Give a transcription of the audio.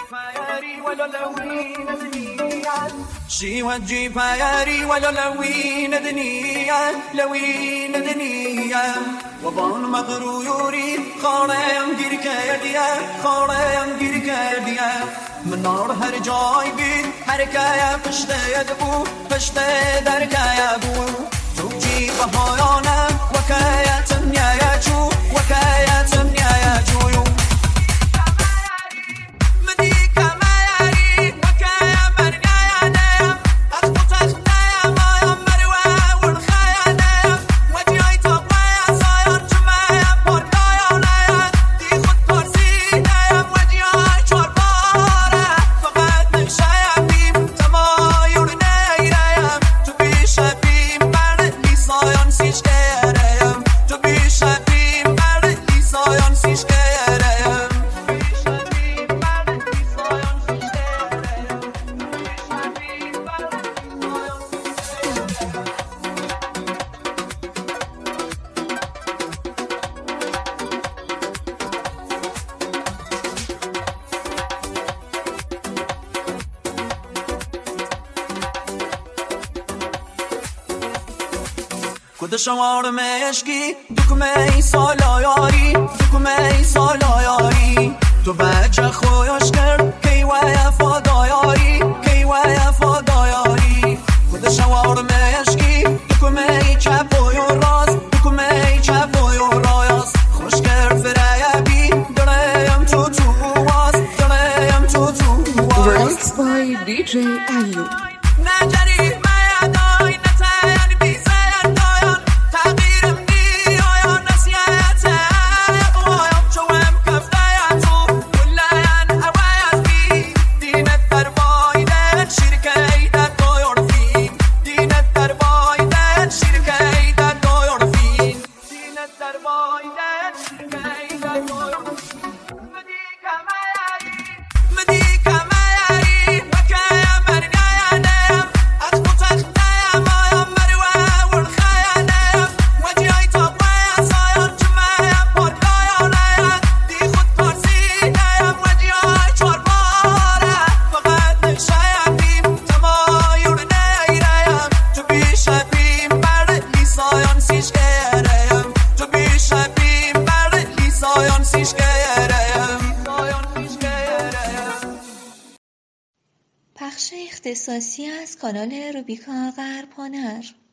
She would jeep ayari wala lawin dniya lawin dniya وبان مغروري خارم گیر کردیا خارم گیر کردیا منار هر جای بید هر کایا پشته دبو پشته در کایا بو تو جی بهایانم وکایا تنیا چو وکایا تنیا چو کد شمار مشکی دکمه ای سالایاری دکمه ای سالایاری تو بچه خویش کرد کی ویا فدایاری کی ویا فدایاری کد شمار مشکی دکمه ای چپ و راست دکمه ای چپ و راست خوش کرد فرای بی دریم تو تو واس دریم تو تو واس Remixed by DJ Ayub. نجاری میادای نتایان بیزایان دایان تغییرم دیایان نسیت اقوایم چوم کفتایان تو کلایان هوایت بی دینت در بایدن شرکیت دایان فین دینت در بایدن شرکیت دایان فین دینت در بایدن شرکیت دایان پخش اختصاصی از کانال روبیکا غرب هنر.